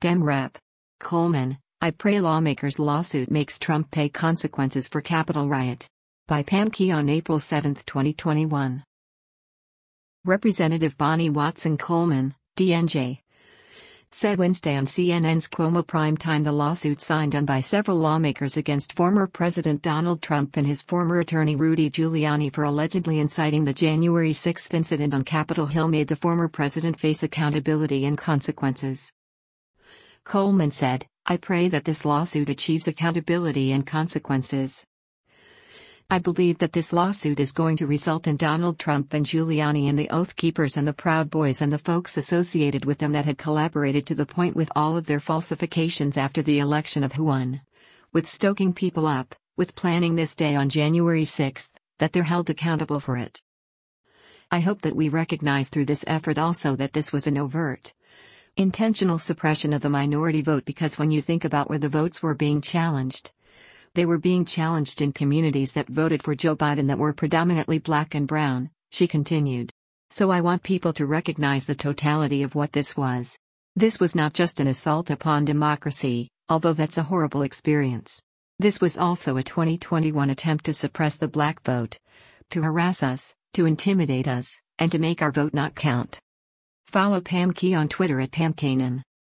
Dem Rep. Coleman, I pray lawmakers' lawsuit makes Trump pay consequences for Capitol riot. By Pam Key on April 7, 2021. Representative Bonnie Watson Coleman, DNJ, said Wednesday on CNN's Cuomo Primetime the lawsuit signed on by several lawmakers against former President Donald Trump and his former attorney Rudy Giuliani for allegedly inciting the January 6 incident on Capitol Hill made the former president face accountability and consequences. Coleman said, I pray that this lawsuit achieves accountability and consequences. I believe that this lawsuit is going to result in Donald Trump and Giuliani and the Oath Keepers and the Proud Boys and the folks associated with them that had collaborated to the point with all of their falsifications after the election of who won. With stoking people up, with planning this day on January 6, that they're held accountable for it. I hope that we recognize through this effort also that this was an overt, intentional suppression of the minority vote, because when you think about where the votes were being challenged, they were being challenged in communities that voted for Joe Biden that were predominantly black and brown, she continued. So I want people to recognize the totality of what this was. This was not just an assault upon democracy, although that's a horrible experience. This was also a 2021 attempt to suppress the black vote, to harass us, to intimidate us, and to make our vote not count. Follow Pam Key on Twitter at PamKanan.